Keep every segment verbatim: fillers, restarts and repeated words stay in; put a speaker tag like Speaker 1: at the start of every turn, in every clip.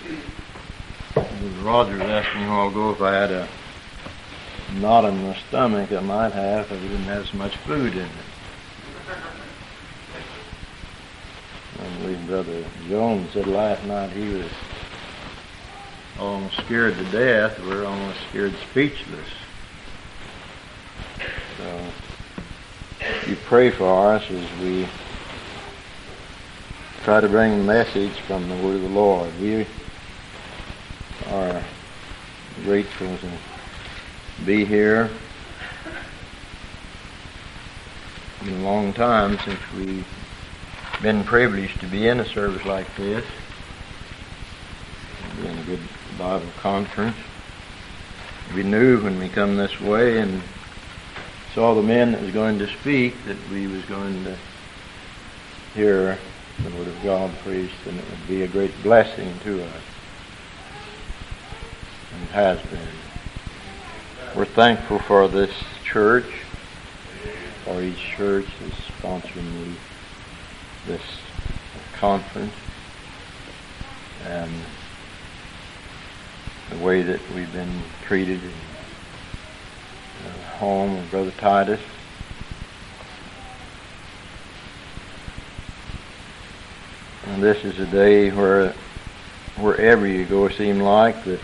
Speaker 1: Roger asked me a while ago if I had a knot in my stomach. I might have if I didn't have so much food in it. I believe Brother Jones said last night he was almost scared to death. We're almost scared speechless. So you pray for us as we try to bring a message from the Word of the Lord. We are grateful to be here. It's been a long time since we've been privileged to be in a service like this, in a good Bible conference. We knew when we come this way and saw the men that was going to speak that we was going to hear the Word of God preached, and it would be a great blessing to us. And it has been. We're thankful for this church, for each church that's sponsoring the, this conference, and the way that we've been treated in the home of Brother Titus. And this is a day where wherever you go, it seems like that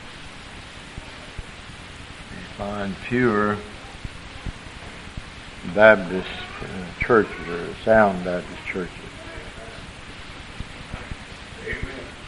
Speaker 1: you find fewer Baptist uh, churches or sound Baptist churches. Amen.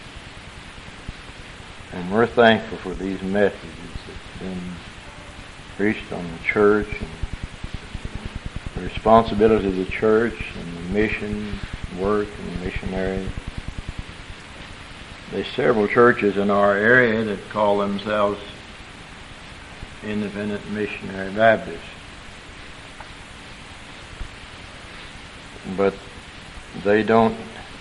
Speaker 1: And we're thankful for these messages that's been preached on the church and the responsibility of the church and the mission work and the missionaries. There's several churches in our area that call themselves Independent Missionary Baptists. But they don't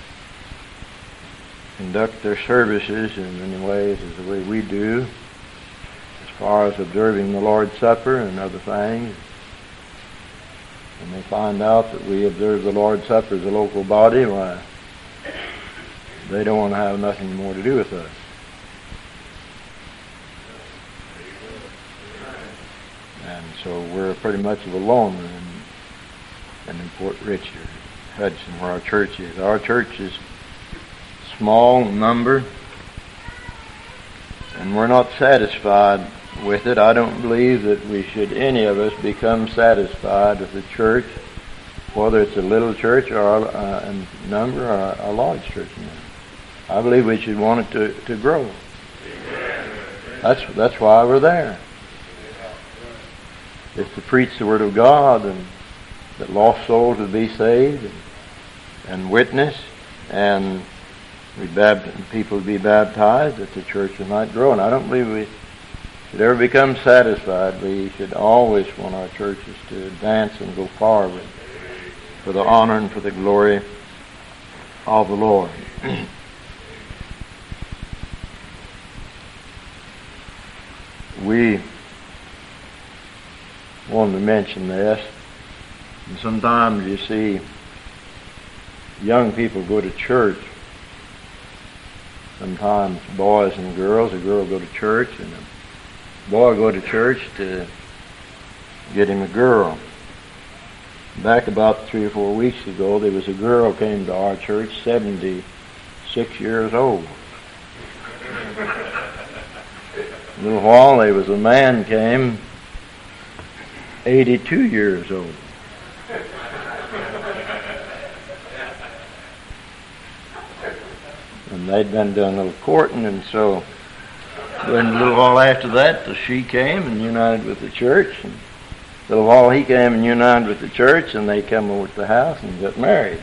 Speaker 1: conduct their services in many ways as the way we do, as far as observing the Lord's Supper and other things. When they find out that we observe the Lord's Supper as a local body, why, they don't want to have nothing more to do with us. And so we're pretty much of a loner in, in Port Richard, Hudson, where our church is. Our church is small number, and we're not satisfied with it. I don't believe that we should, any of us, become satisfied with the church, whether it's a little church or a, a number or a large church number. I believe we should want it to, to grow. That's that's why we're there. It's to preach the Word of God and that lost souls would be saved and, and witness, and we bapt- people would be baptized, that the church might grow. And I don't believe we should ever become satisfied. We should always want our churches to advance and go forward for the honor and for the glory of the Lord. We wanted to mention this, and sometimes you see young people go to church. Sometimes boys and girls, a girl go to church and a boy go to church to get him a girl. Back about three or four weeks ago, there was a girl came to our church, seventy-six years old. A little while there was a man came, eighty-two years old. And they'd been doing a little courting, and so then a little while after that, she came and united with the church. And a little while he came and united with the church, and they come over to the house and got married.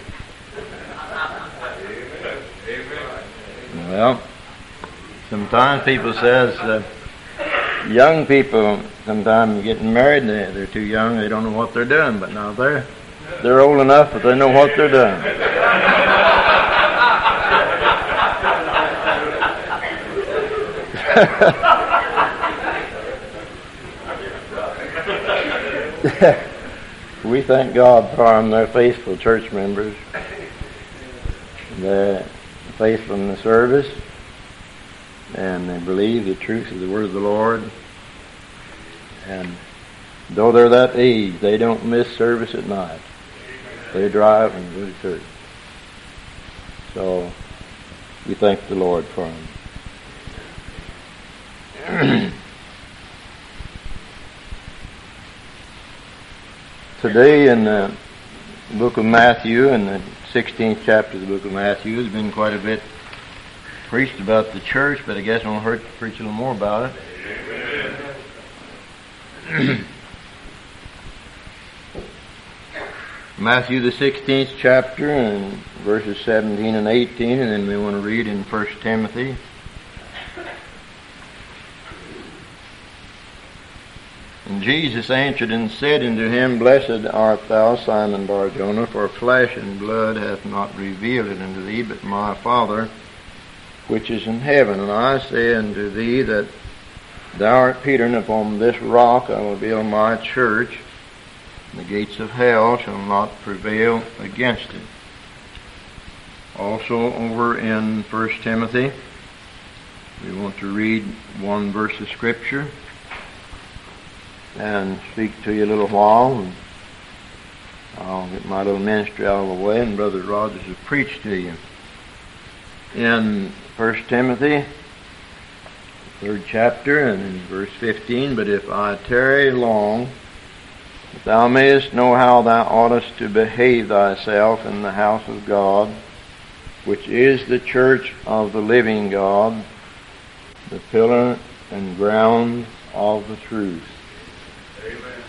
Speaker 1: Well, sometimes people says uh, young people sometimes getting married, they, they're too young, they don't know what they're doing. But now they're they're old enough that they know what they're doing. We thank God for them. They're faithful church members. They're faithful in the service. and they believe the truth of the word of the Lord. And though they're that age, they don't miss service at night. They drive and go to church. So we thank the Lord for them. Today in the book of Matthew, in the sixteenth chapter of the book of Matthew, there's been quite a bit preached about the church, but I guess it won't hurt to preach a little more about it. Matthew the sixteenth chapter and verses seventeen and eighteen, and then we want to read in First Timothy. And Jesus answered and said unto him, Blessed art thou, Simon Bar-Jonah, for flesh and blood hath not revealed it unto thee, but my Father which is in heaven. And I say unto thee that thou art Peter, and upon this rock I will build my church, and the gates of hell shall not prevail against it. Also over in First Timothy, we want to read one verse of Scripture and speak to you a little while, and I'll get my little ministry out of the way, and Brother Rogers will preach to you. In First Timothy, third chapter, and in verse fifteen, But if I tarry long, that thou mayest know how thou oughtest to behave thyself in the house of God, which is the church of the living God, the pillar and ground of the truth. Amen.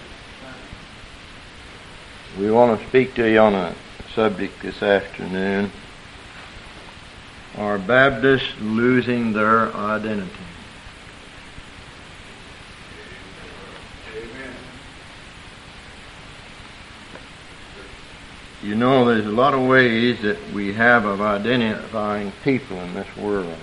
Speaker 1: We want to speak to you on a subject this afternoon. Are Baptists losing their identity? Amen. You know, there's a lot of ways that we have of identifying people in this world.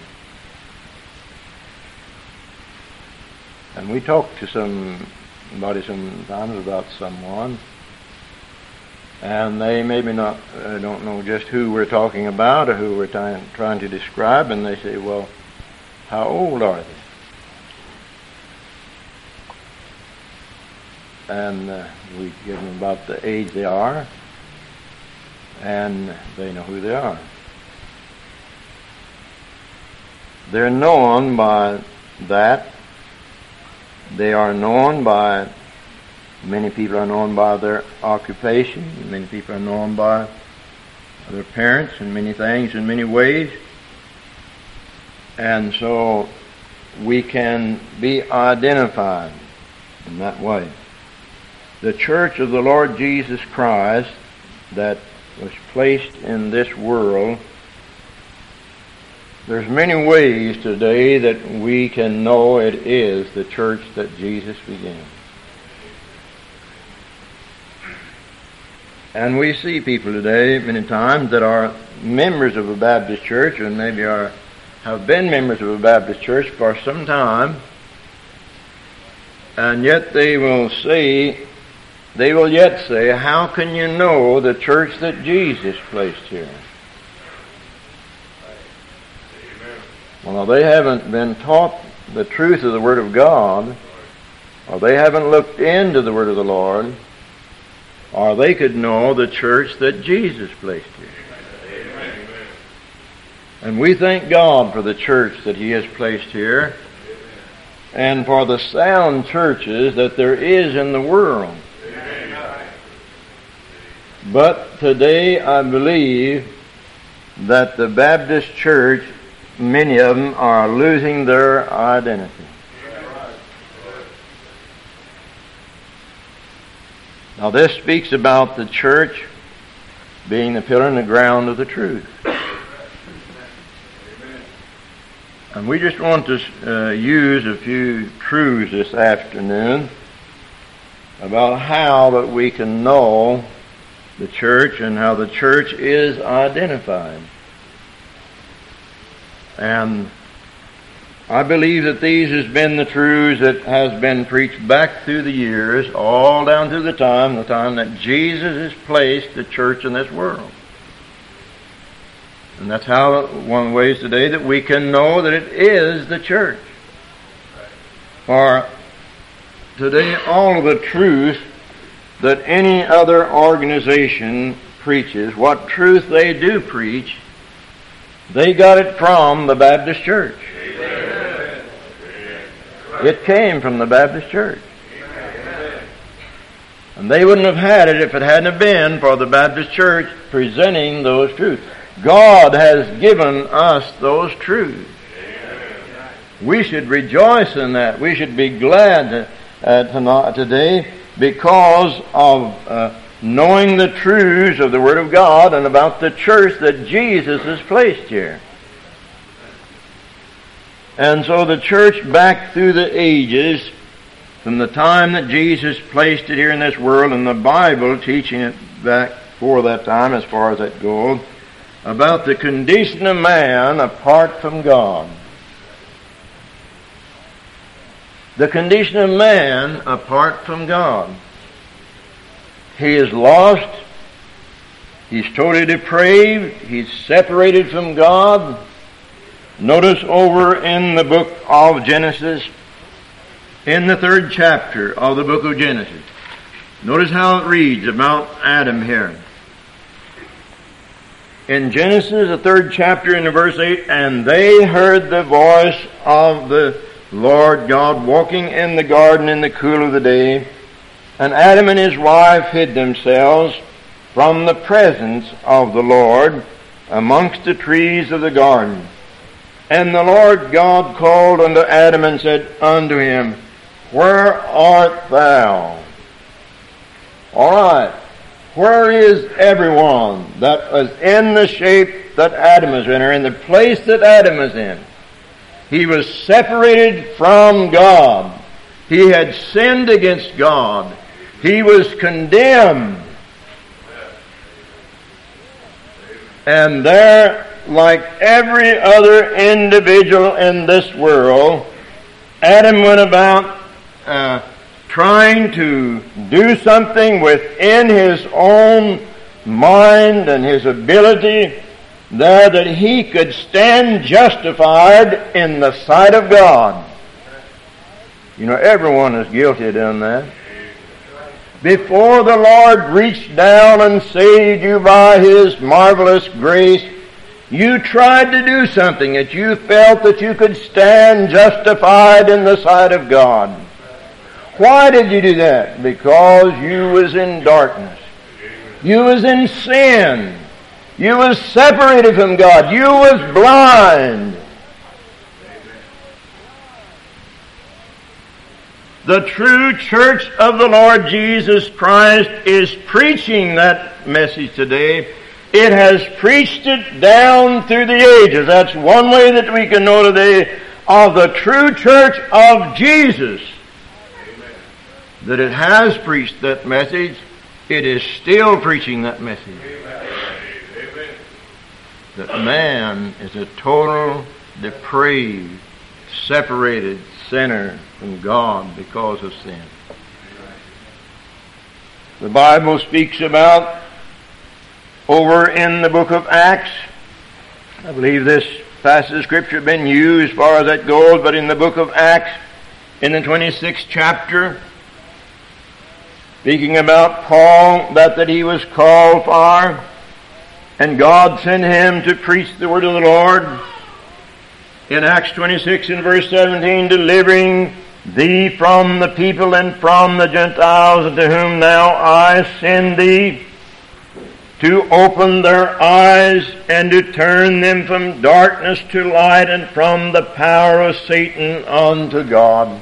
Speaker 1: And we talk to somebody sometimes about someone, and they maybe not uh, don't know just who we're talking about or who we're trying, trying to describe, and they say, well, how old are they? And uh, we give them about the age they are, and they know who they are. They're known by that. They are known by, many people are known by their occupation, many people are known by their parents and many things in many ways. And so we can be identified in that way. The church of the Lord Jesus Christ that was placed in this world, there's many ways today that we can know it is the church that Jesus began. And we see people today many times that are members of a Baptist church, and maybe are have been members of a Baptist church for some time, and yet they will say, they will yet say, how can you know the church that Jesus placed here? Well, they haven't been taught the truth of the Word of God, or they haven't looked into the Word of the Lord, or they could know the church that Jesus placed here. Amen. And we thank God for the church that He has placed here, and for the sound churches that there is in the world. Amen. But today I believe that the Baptist church, many of them are losing their identity. Now this speaks about the church being the pillar and the ground of the truth. And we just want to uh, use a few truths this afternoon about how that we can know the church and how the church is identified. And I believe that these has been the truths that has been preached back through the years, all down through the time, the time that Jesus has placed the church in this world. And that's how, one of the ways today that we can know that it is the church. For today, all of the truth that any other organization preaches, what truth they do preach, they got it from the Baptist church. Amen. It came from the Baptist church. Amen. And they wouldn't have had it if it hadn't have been for the Baptist church presenting those truths. God has given us those truths. Amen. We should rejoice in that. We should be glad uh, tonight, today because of uh, knowing the truths of the Word of God and about the church that Jesus has placed here. And so the church back through the ages, from the time that Jesus placed it here in this world, and the Bible teaching it back for that time as far as that goes, about the condition of man apart from God. The condition of man apart from God. He is lost. He's totally depraved. He's separated from God. Notice over in the book of Genesis, in the third chapter of the book of Genesis, notice how it reads about Adam here. In Genesis, the third chapter, in the verse eight, and they heard the voice of the Lord God walking in the garden in the cool of the day, and Adam and his wife hid themselves from the presence of the Lord amongst the trees of the garden. And the Lord God called unto Adam and said unto him, Where art thou? All right. Where is everyone that was in the shape that Adam was in, or in the place that Adam was in? He was separated from God. He had sinned against God. He was condemned. And there, like every other individual in this world, Adam went about uh, trying to do something within his own mind and his ability there that he could stand justified in the sight of God. You know, everyone is guilty of doing that. Before the Lord reached down and saved you by His marvelous grace, you tried to do something that you felt that you could stand justified in the sight of God. Why did you do that? Because you was in darkness. You was in sin. You was separated from God. You was blind. The true church of the Lord Jesus Christ is preaching that message today. It has preached it down through the ages. That's one way that we can know today of the true church of Jesus. Amen. That it has preached that message. It is still preaching that message. Amen. That man is a total, depraved, separated sinner from God because of sin. The Bible speaks about over in the book of Acts. I believe this passage of Scripture has been used as far as that goes, but in the book of Acts, in the twenty-sixth chapter, speaking about Paul, that, that he was called for, and God sent him to preach the word of the Lord. In Acts twenty-six and verse seventeen, delivering thee from the people and from the Gentiles, unto whom now I send thee, to open their eyes and to turn them from darkness to light and from the power of Satan unto God.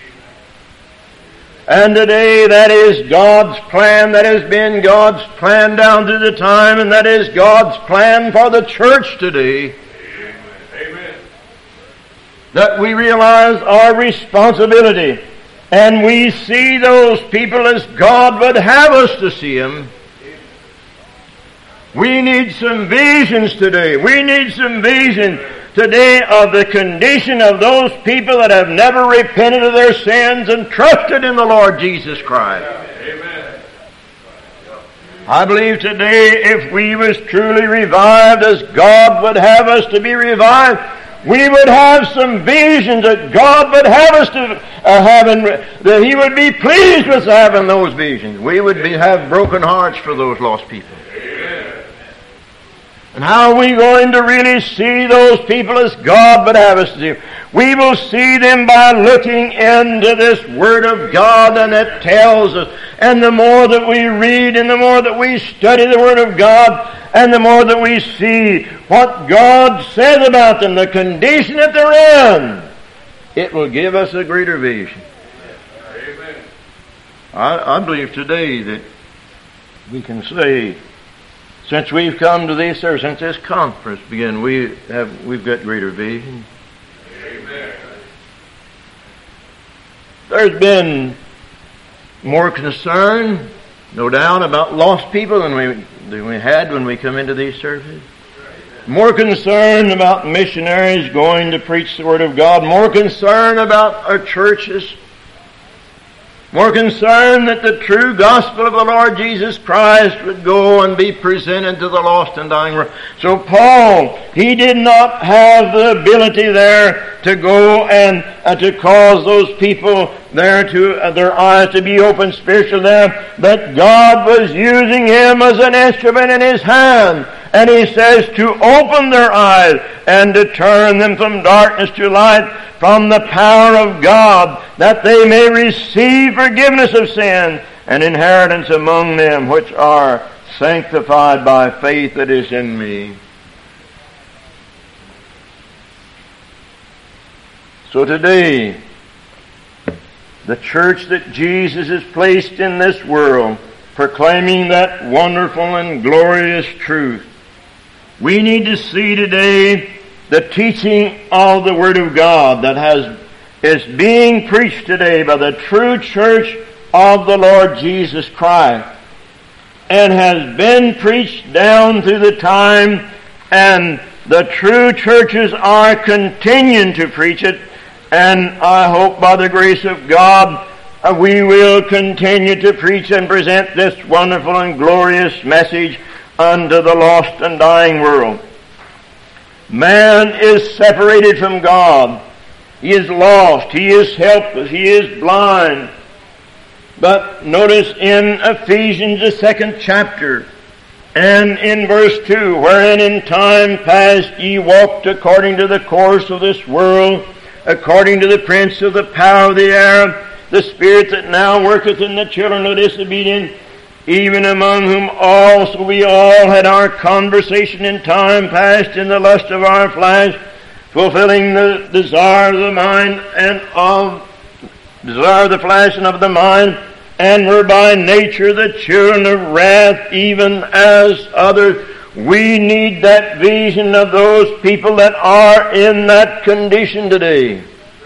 Speaker 1: And today that is God's plan. That has been God's plan down through the time, and that is God's plan for the church today. Amen. That we realize our responsibility and we see those people as God would have us to see them. We need some visions today. We need some vision today of the condition of those people that have never repented of their sins and trusted in the Lord Jesus Christ. Amen. I believe today if we was truly revived as God would have us to be revived, we would have some visions that God would have us to uh, have, and that He would be pleased with having those visions. We would be, have broken hearts for those lost people. Amen. And how are we going to really see those people as God would have us to see? We will see them by looking into this Word of God, and it tells us. And the more that we read and the more that we study the Word of God, and the more that we see what God says about them, the condition that they're in, it will give us a greater vision. Amen. I, I believe today that we can say, since we've come to this, or since this conference began, we have we've got greater vision. Amen. There's been more concern, no doubt, about lost people than we than we had when we come into these services. More concern about missionaries going to preach the Word of God. More concern about our churches. More concern that the true gospel of the Lord Jesus Christ would go and be presented to the lost and dying world. So Paul, he did not have the ability there to go and uh, to cause those people there to uh, their eyes to be open spiritually there, but God was using him as an instrument in His hand. And he says to open their eyes and to turn them from darkness to light, from the power of God, that they may receive forgiveness of sin and inheritance among them which are sanctified by faith that is in me. So today, the church that Jesus has placed in this world, proclaiming that wonderful and glorious truth, we need to see today the teaching of the Word of God that has is being preached today by the true church of the Lord Jesus Christ, and has been preached down through the time, and the true churches are continuing to preach it, and I hope by the grace of God uh, we will continue to preach and present this wonderful and glorious message unto the lost and dying world. Man is separated from God. He is lost. He is helpless. He is blind. But notice in Ephesians, the second chapter, and in verse two, wherein in time past ye walked according to the course of this world, according to the prince of the power of the air, the spirit that now worketh in the children of disobedience, even among whom also we all had our conversation in time past in the lust of our flesh, fulfilling the desire of the mind and of desire of the flesh and of the mind, and were by nature the children of wrath, even as others. We need that vision of those people that are in that condition today.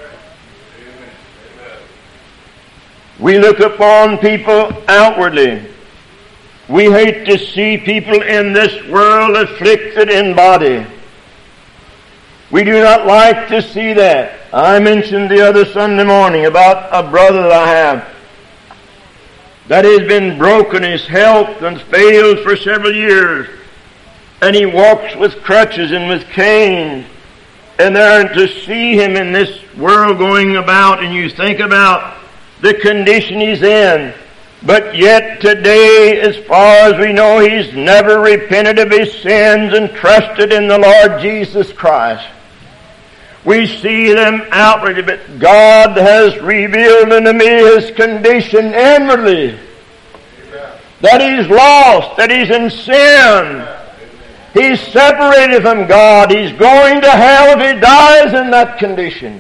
Speaker 1: We look upon people outwardly. We hate to see people in this world afflicted in body. We do not like to see that. I mentioned the other Sunday morning about a brother that I have that has been broken his health and failed for several years. And he walks with crutches and with canes. And there to see him in this world going about, and you think about the condition he's in. But yet today, as far as we know, he's never repented of his sins and trusted in the Lord Jesus Christ. We see them outwardly, but God has revealed unto me his condition inwardly. Amen. That he's lost, that he's in sin. He's separated from God. He's going to hell if he dies in that condition.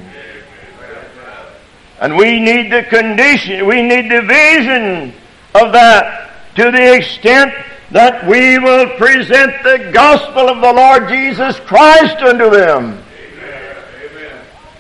Speaker 1: And we need the condition, we need the vision of that to the extent that we will present the gospel of the Lord Jesus Christ unto them. Amen. Amen.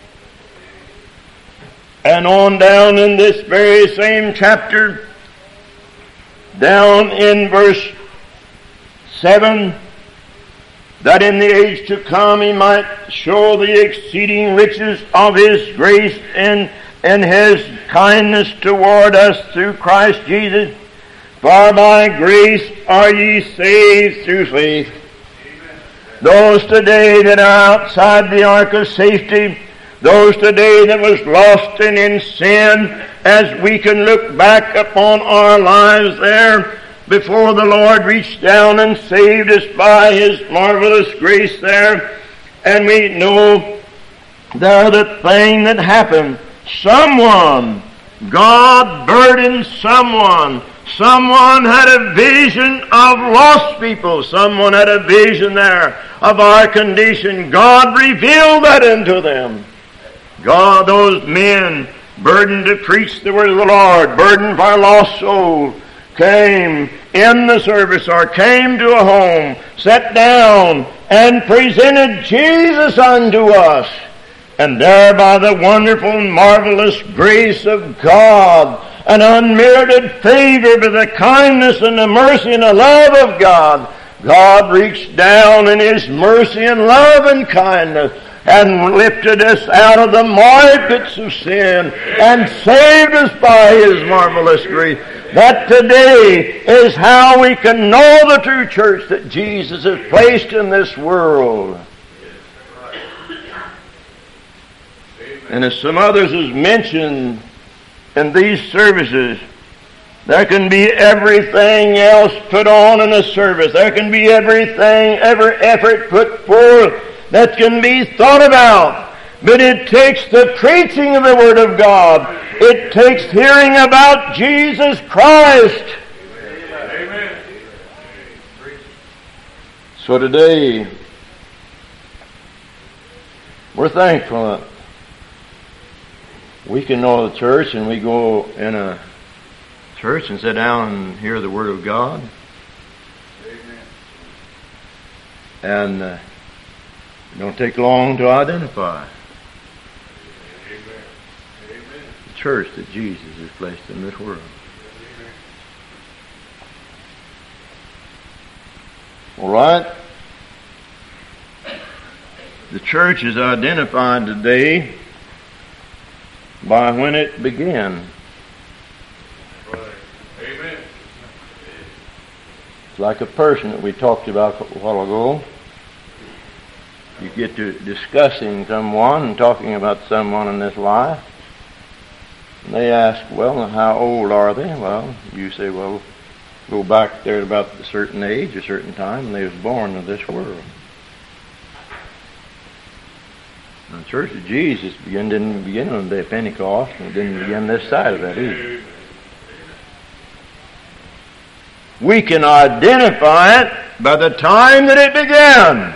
Speaker 1: And on down in this very same chapter, down in verse seven, that in the age to come he might show the exceeding riches of his grace and and his kindness toward us through Christ Jesus. For by grace are ye saved through faith. Amen. Those today that are outside the ark of safety, those today that was lost and in sin, as we can look back upon our lives there, before the Lord reached down and saved us by His marvelous grace there, and we know there the thing that happened. Someone, God burdened someone. Someone had a vision of lost people. Someone had a vision there of our condition. God revealed that unto them. God, those men burdened to preach the word of the Lord, burdened for a lost soul, came in the service or came to a home, sat down, and presented Jesus unto us. And there by the wonderful and marvelous grace of God, an unmerited favor by the kindness and the mercy and the love of God, God reached down in His mercy and love and kindness and lifted us out of the miry pits of sin and saved us by His marvelous grace. That today is how we can know the true church that Jesus has placed in this world. And as some others has mentioned in these services, there can be everything else put on in a service. There can be everything, every effort put forth that can be thought about. But it takes the preaching of the Word of God. It takes hearing about Jesus Christ. Amen. So today, we're thankful that we can know the church, and we go in a church and sit down and hear the Word of God. Amen. And uh, it don't take long to identify Amen. Amen. the church that Jesus has placed in this world. Amen. All right. The church is identified today by when it began. Right. Amen. It's like a person that we talked about a while ago. You get to discussing someone and talking about someone in this life, and they ask, well, how old are they? Well, you say, well, go back there at about a certain age, a certain time, and they was born in this world. The Church of Jesus began, didn't begin on the day of Pentecost, and it didn't begin this side of that either. We can identify it by the time that it began.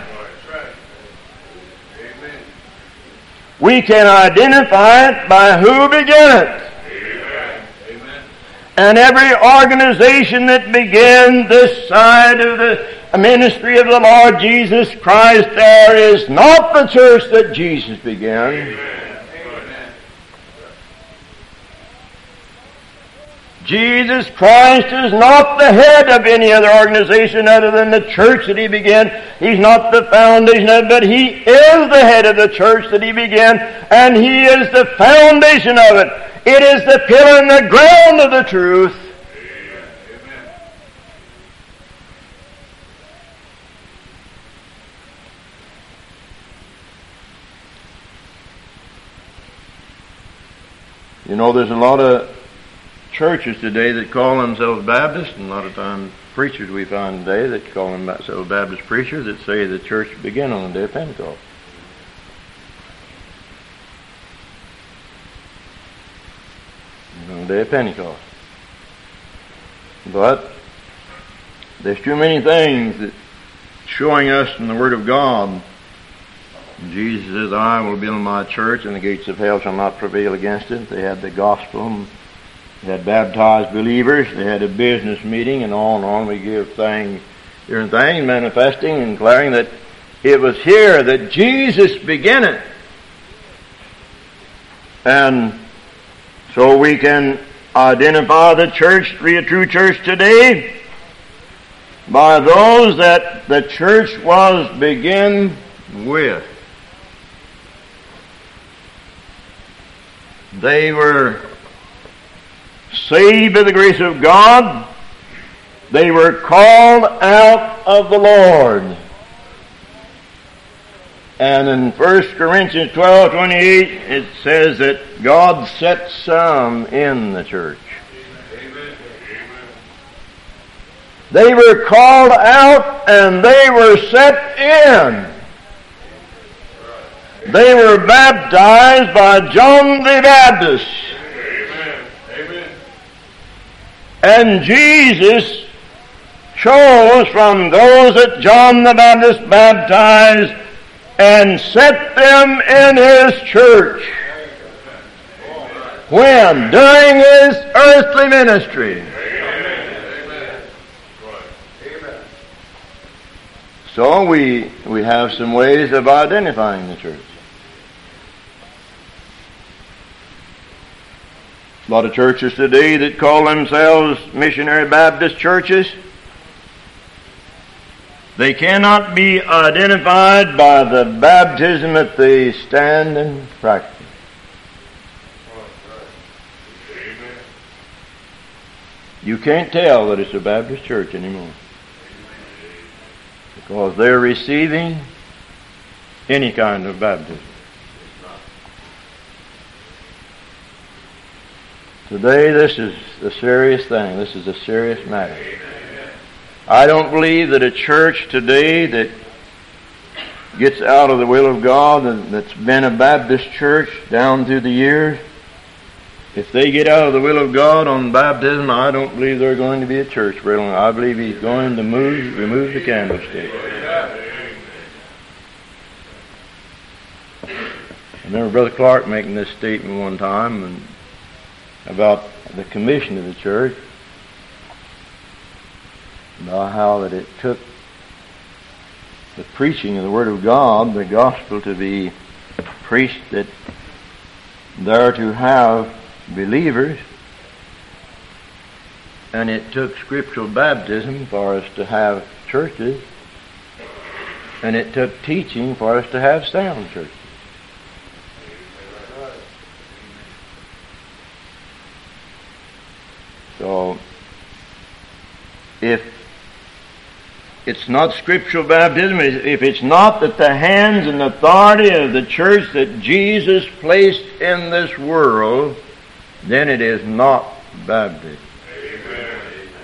Speaker 1: We can identify it by who began it. Amen. And every organization that began this side of the ministry of the Lord Jesus Christ, there is not the church that Jesus began. Amen. Jesus Christ is not the head of any other organization other than the church that He began. He's not the foundation of it, but He is the head of the church that He began, and He is the foundation of it. It is the pillar and the ground of the truth. Amen. You know, there's a lot of churches today that call themselves Baptists, and a lot of times preachers we find today that call themselves Baptist preachers that say the church began on the day of Pentecost. On the day of Pentecost. But there's too many things that showing us in the Word of God. Jesus says, I will build my church, and the gates of hell shall not prevail against it. They had the gospel. They had baptized believers. They had a business meeting, and on and on. We give things, different things, manifesting and declaring that it was here that Jesus began it. And so we can identify the church, the true church today, by those that the church was begun with. They were saved by the grace of God. They were called out of the Lord. And in First Corinthians twelve twenty-eight, it says that God set some in the church. Amen. They were called out and they were set in. They were baptized by John the Baptist. Amen. Amen. And Jesus chose from those that John the Baptist baptized and set them in His church. When? During His earthly ministry. Amen. So we, we have some ways of identifying the church. A lot of churches today that call themselves missionary Baptist churches, they cannot be identified by the baptism that they stand and practice. You can't tell that it's a Baptist church anymore, because they're receiving any kind of baptism. Today, this is a serious thing. This is a serious matter. I don't believe that a church today that gets out of the will of God and that's been a Baptist church down through the years, if they get out of the will of God on baptism, I don't believe they're going to be a church very long. I believe He's going to move, remove the candlestick. I remember Brother Clark making this statement one time and about the commission of the church, about how that it took the preaching of the Word of God, the gospel, to be preached, that there to have believers, and it took scriptural baptism for us to have churches, and it took teaching for us to have sound churches. So, if it's not scriptural baptism, if it's not that the hands and authority of the church that Jesus placed in this world, then it is not baptism. Amen.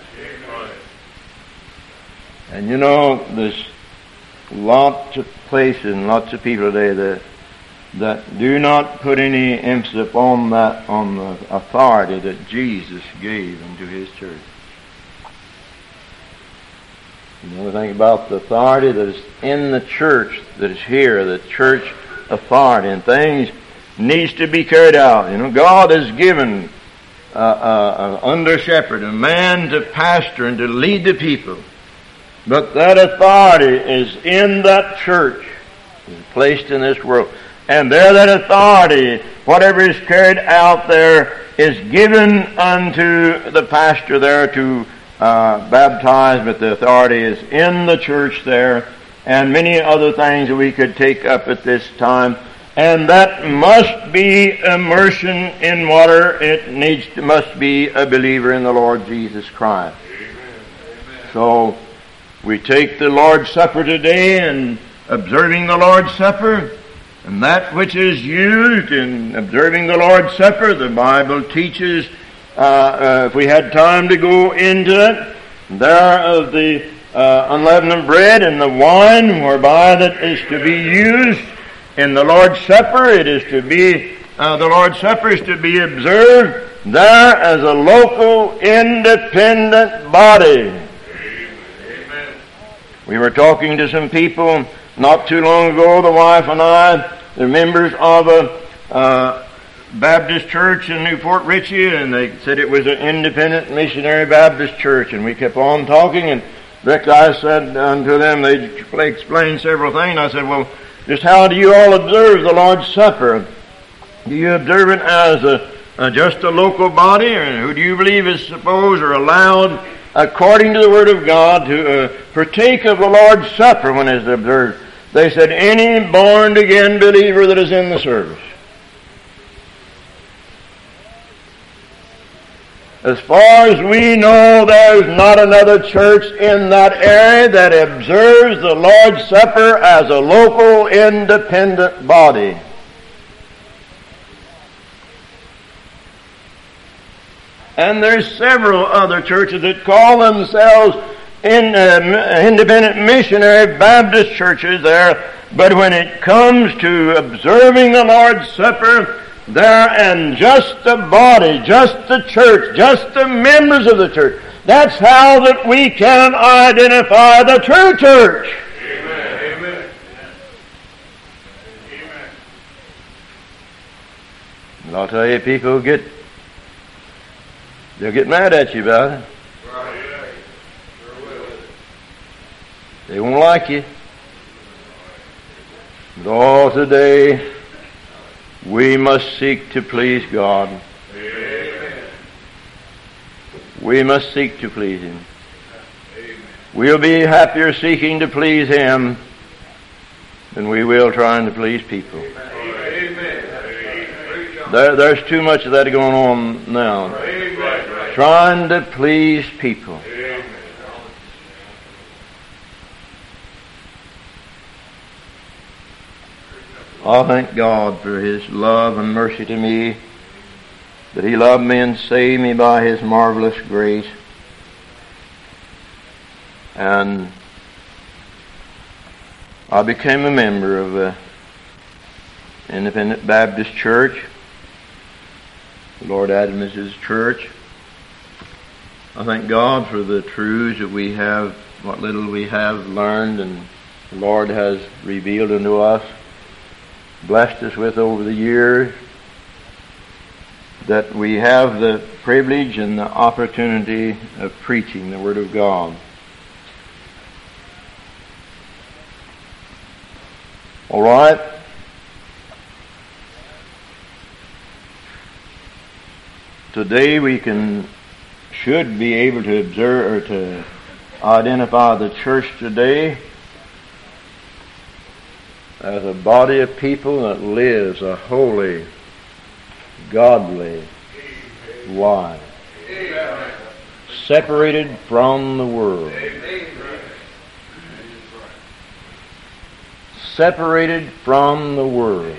Speaker 1: And you know, there's lots of places and lots of people today that that do not put any emphasis upon that, on the authority that Jesus gave unto His church. You know, think about the authority that is in the church, that is here, the church authority, and things needs to be carried out. You know, God has given uh, uh, an under shepherd, a man to pastor and to lead the people, but that authority is in that church, is placed in this world. And there that authority, whatever is carried out there, is given unto the pastor there to uh, baptize, but the authority is in the church there, and many other things that we could take up at this time. And that must be immersion in water. It needs to, must be a believer in the Lord Jesus Christ. Amen. So we take the Lord's Supper today, and observing the Lord's Supper, and that which is used in observing the Lord's Supper, the Bible teaches, uh, uh, if we had time to go into it, there of the uh, unleavened bread and the wine whereby that is to be used in the Lord's Supper. It is to be, uh, the Lord's Supper is to be observed there as a local, independent body. Amen. We were talking to some people not too long ago, the wife and I. They're members of a uh, Baptist church in Newport Richey, and they said it was an independent missionary Baptist church. And we kept on talking, and Rick, I said unto them, they explained several things. I said, well, just how do you all observe the Lord's Supper? Do you observe it as a, a just a local body, or who do you believe is supposed or allowed, according to the Word of God, to uh, partake of the Lord's Supper when it's observed? They said, any born-again believer that is in the service. as far as we know, there's not another church in that area that observes the Lord's Supper as a local, independent body. And there's several other churches that call themselves in, uh, independent missionary Baptist churches there. But when it comes to observing the Lord's Supper, they're and just the body, just the church, just the members of the church. That's how that we can identify the true church.
Speaker 2: Amen. Amen. Amen.
Speaker 1: And I'll tell you, people get they'll get mad at you about it.
Speaker 2: Right.
Speaker 1: They won't like you. But all today, we must seek to please God.
Speaker 2: Amen.
Speaker 1: We must seek to please Him.
Speaker 2: Amen.
Speaker 1: We'll be happier seeking to please Him than we will trying to please people.
Speaker 2: Amen.
Speaker 1: There, there's too much of that going on now.
Speaker 2: Amen.
Speaker 1: Trying to please people.
Speaker 2: Amen.
Speaker 1: I thank God for His love and mercy to me, that He loved me and saved me by His marvelous grace. And I became a member of an independent Baptist church. Lord Adams' church. I thank God for the truths that we have, what little we have learned and the Lord has revealed unto us, blessed us with over the years, that we have the privilege and the opportunity of preaching the Word of God. All right. Today we can, should be able to observe or to identify the church today as a body of people that lives a holy, godly life,
Speaker 2: Amen.
Speaker 1: separated from the world, separated from the world.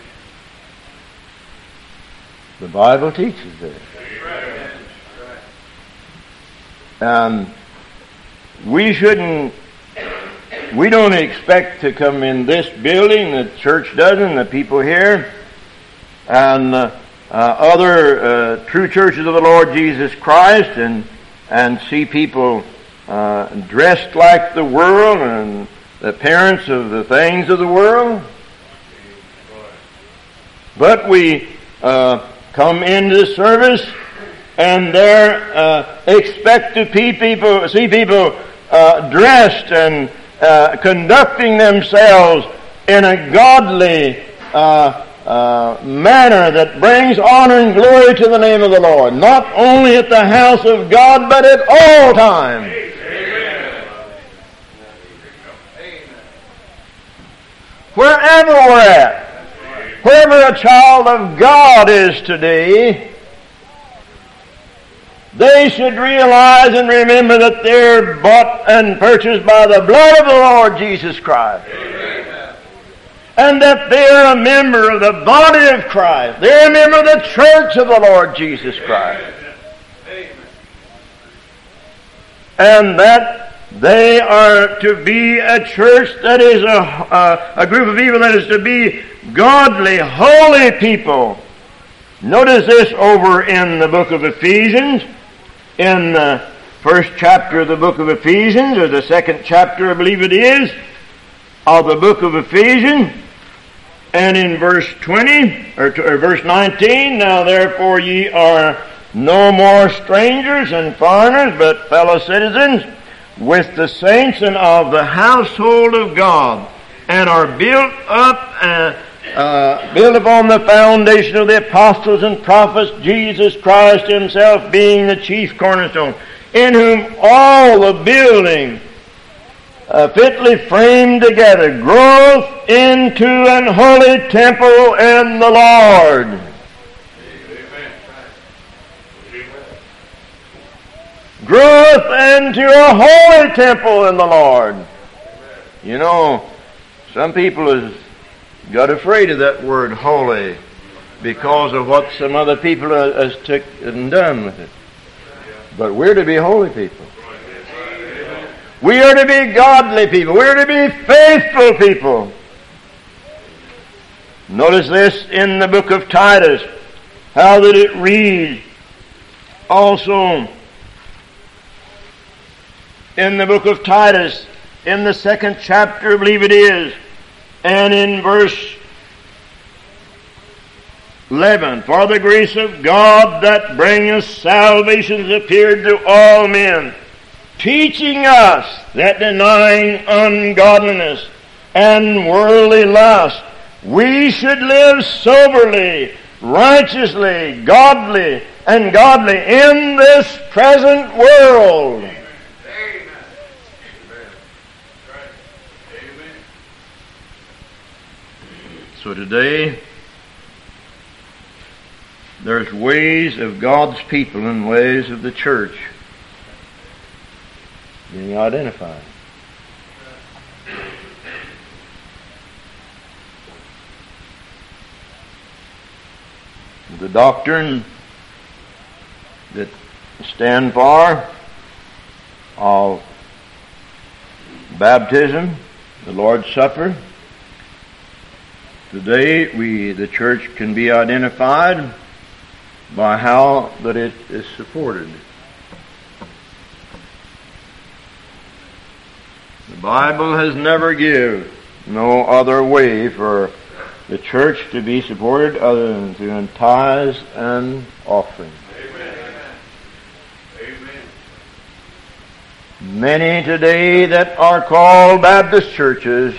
Speaker 1: The Bible teaches this. And we shouldn't, we don't expect to come in this building, the church doesn't, the people here, and uh, uh, other uh, true churches of the Lord Jesus Christ, and and see people uh, dressed like the world and the appearance of the things of the world. But we uh, come into the service and there uh, expect to see people, see people uh, dressed and uh, conducting themselves in a godly uh, uh, manner that brings honor and glory to the name of the Lord, not only at the house of God, but at all times.
Speaker 2: Amen.
Speaker 1: Wherever we're at, wherever a child of God is today, they should realize and remember that they're bought and purchased by the blood of the Lord Jesus Christ.
Speaker 2: Amen.
Speaker 1: And that they're a member of the body of Christ. They're a member of the church of the Lord Jesus Christ.
Speaker 2: Amen.
Speaker 1: And that they are to be a church that is a, a, a group of people that is to be godly, holy people. Notice this over in the book of Ephesians, in the first chapter of the book of Ephesians, or the second chapter, I believe it is, of the book of Ephesians, and in verse twenty, or, or verse nineteen, now therefore ye are no more strangers and foreigners, but fellow citizens with the saints and of the household of God, and are built up uh, uh, built upon the foundation of the apostles and prophets, Jesus Christ Himself being the chief cornerstone, in whom all the building uh, fitly framed together groweth into an holy temple in the Lord. groweth into a holy temple in the Lord. You know, some people has got afraid of that word holy because of what some other people has took and done with it. But we're to be holy people. We are to be godly people. We are to be faithful people. Notice this in the book of Titus, how that it reads also in the book of Titus, in the second chapter, I believe it is, and in verse eleven, for the grace of God that bringeth salvation has appeared to all men, teaching us that denying ungodliness and worldly lust, we should live soberly, righteously, godly, and godly in this present world.
Speaker 2: Amen. Amen. Amen.
Speaker 1: So today, there's ways of God's people and ways of the church being identified. The doctrine that stand for of baptism, the Lord's Supper. Today, we, the church, can be identified by how that it is supported. The Bible has never given no other way for the church to be supported other than through tithes and offerings.
Speaker 2: Amen. Amen.
Speaker 1: Many today that are called Baptist churches,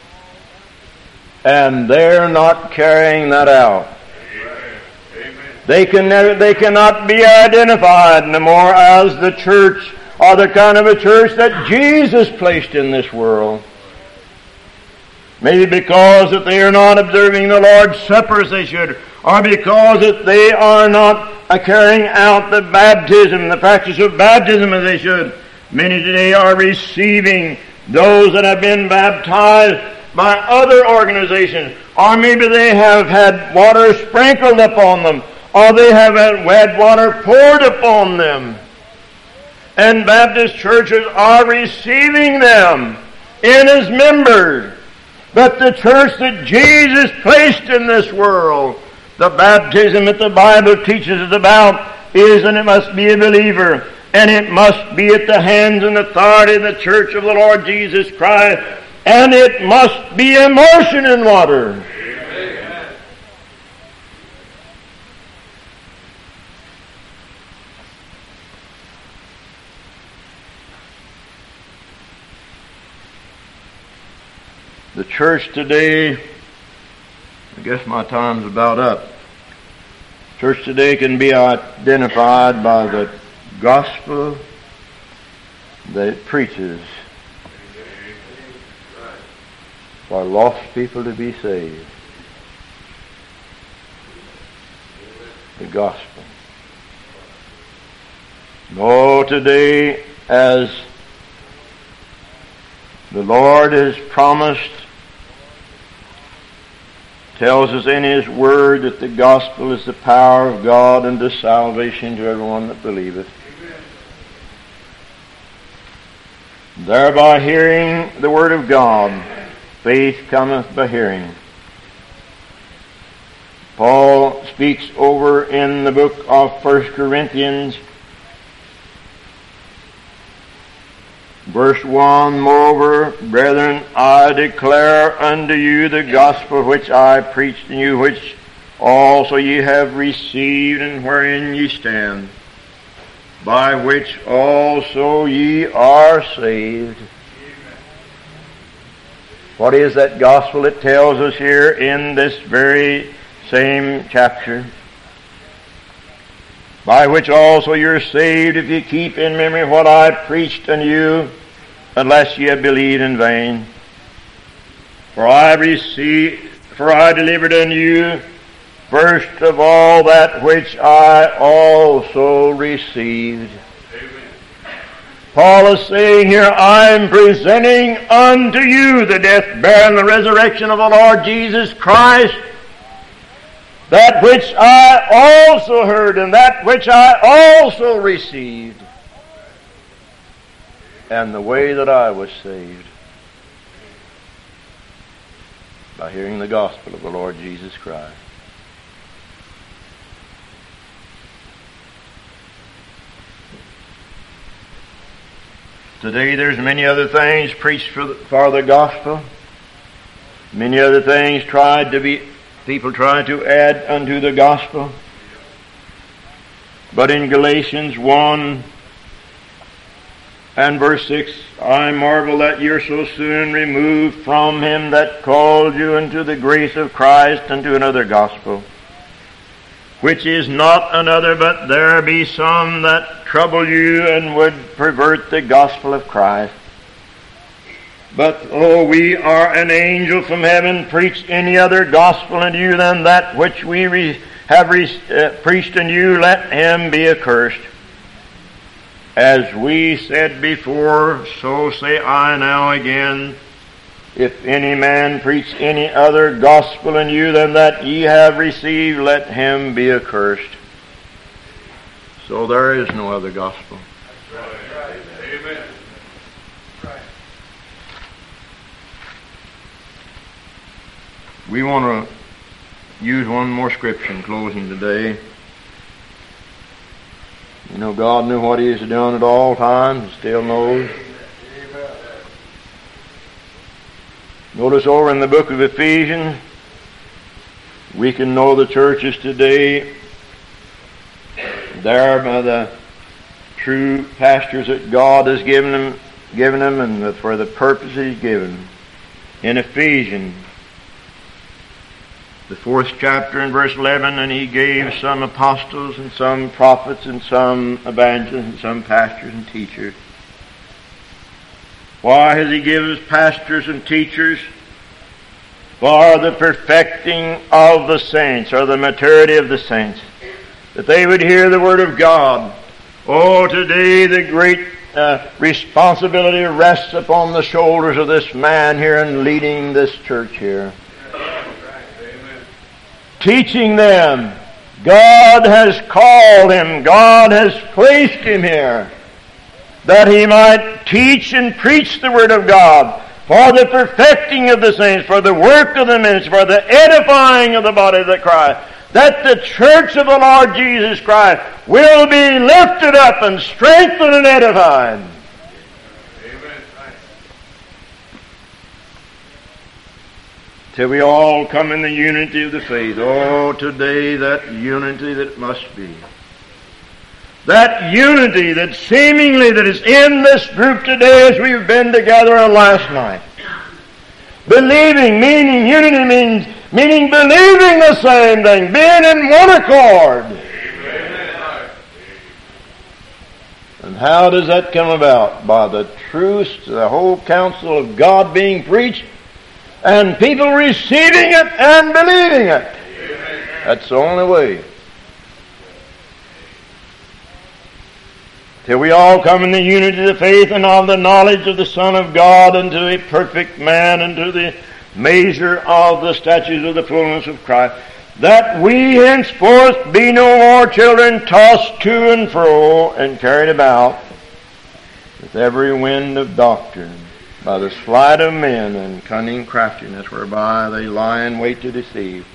Speaker 1: and they're not carrying that out.
Speaker 2: Amen.
Speaker 1: They can never, they cannot be identified no more as the church or the kind of a church that Jesus placed in this world. Maybe because that they are not observing the Lord's Supper as they should, or because that they are not carrying out the baptism, the practice of baptism as they should. Many today are receiving those that have been baptized by other organizations, or maybe they have had water sprinkled upon them, or they have had wet water poured upon them. And Baptist churches are receiving them in as members. But the church that Jesus placed in this world, the baptism that the Bible teaches us about, is and it must be a believer, and it must be at the hands and authority of the church of the Lord Jesus Christ, and it must be immersion in water.
Speaker 2: Amen.
Speaker 1: The church today, I guess my time's about up. Church today can be identified by the gospel that it preaches for lost people to be saved. The gospel. No, today, as the Lord has promised, tells us in His Word that the gospel is the power of God unto salvation to everyone that believeth. Amen. Thereby hearing the Word of God, faith cometh by hearing. Paul speaks over in the book of First Corinthians, verse one, moreover, brethren, I declare unto you the gospel which I preached to you, which also ye have received, and wherein ye stand, by which also ye are saved. Amen. What is that gospel? It tells us here in this very same chapter. By which also you're saved, if you keep in memory what I preached unto you, unless ye have believed in vain. For I received, for I delivered unto you first of all that which I also received.
Speaker 2: Amen.
Speaker 1: Paul is saying here, I am presenting unto you the death, burial, and the resurrection of the Lord Jesus Christ, that which I also heard, and that which I also received, and the way that I was saved, by hearing the gospel of the Lord Jesus Christ. Today there's many other things preached for the, for the gospel. Many other things tried to be, people try to add unto the gospel. But in Galatians one and verse six, I marvel that you're so soon removed from him that called you into the grace of Christ unto another gospel, which is not another, but there be some that trouble you and would pervert the gospel of Christ. But, oh, we are an angel from heaven, preach any other gospel unto you than that which we re- have re- uh, preached unto you, let him be accursed. As we said before, so say I now again, if any man preach any other gospel in you than that ye have received, let him be accursed. So there is no other gospel.
Speaker 2: That's right. Amen. Right.
Speaker 1: We want to use one more scripture in closing today. You know, God knew what He has done at all times, He still knows. Notice over in the book of Ephesians, we can know the churches today there by the true pastors that God has given them, given them and for the purpose He's given. In Ephesians, the fourth chapter in verse eleven, and He gave some apostles and some prophets and some evangelists and some pastors and teachers. Why has He given us pastors and teachers? For the perfecting of the saints, or the maturity of the saints, that they would hear the Word of God. Oh, today the great uh, responsibility rests upon the shoulders of this man here in leading this church here. Teaching them. God has called him. God has placed him here that he might teach and preach the Word of God for the perfecting of the saints, for the work of the ministry, for the edifying of the body of the Christ, that the church of the Lord Jesus Christ will be lifted up and strengthened and edified.
Speaker 2: Amen.
Speaker 1: Till we all come in the unity of the faith. Oh, today that unity that must be. That unity that seemingly that is in this group today as we've been together on last night. Believing, meaning unity means, meaning believing the same thing, being in one accord.
Speaker 2: Amen.
Speaker 1: And how does that come about? By the truth, the whole counsel of God being preached, and people receiving it and believing it.
Speaker 2: Amen.
Speaker 1: That's the only way. Till we all come in the unity of the faith and of the knowledge of the Son of God, unto a perfect man, unto the measure of the stature of the fullness of Christ, that we henceforth be no more children tossed to and fro and carried about with every wind of doctrine, by the sleight of men and cunning craftiness, whereby they lie in wait to deceive.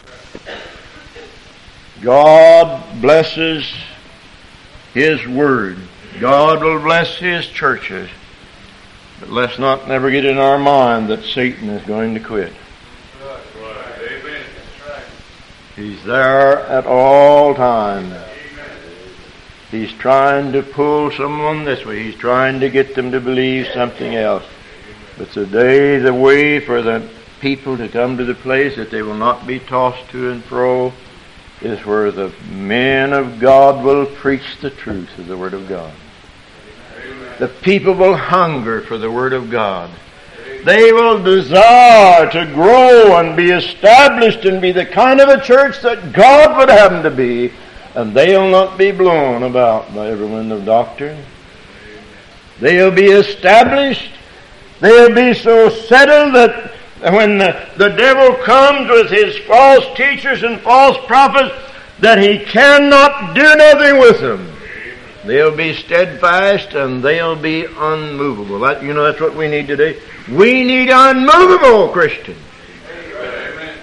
Speaker 1: God blesses His Word. God will bless His churches. But let's not never get in our mind that Satan is going to quit.
Speaker 2: That's right. Amen. That's right.
Speaker 1: He's there at all times. He's trying to pull someone this way. He's trying to get them to believe something else. But today the way for the people to come to the place that they will not be tossed to and fro is where the men of God will preach the truth of the Word of God. The people will hunger for the Word of God. They will desire to grow and be established and be the kind of a church that God would have them to be, and they'll not be blown about by every wind of doctrine. They'll be established. They'll be so settled that when the, the devil comes with his false teachers and false prophets, that he cannot do nothing with them. They'll be steadfast and they'll be unmovable. That, you know, that's what we need today. We need unmovable Christians.
Speaker 2: Amen.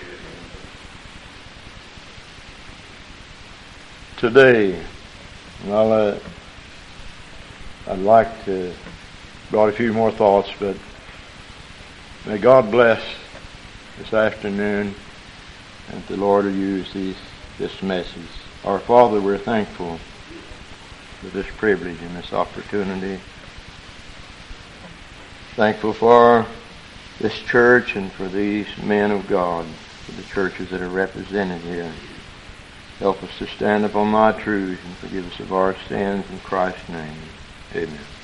Speaker 1: Today, well, uh, I'd like to brought a few more thoughts, but may God bless this afternoon, and the Lord will use these, this message. Our Father, we're thankful for this privilege and this opportunity. Thankful for this church and for these men of God, for the churches that are represented here. Help us to stand upon thy truths and forgive us of our sins in Christ's name. Amen.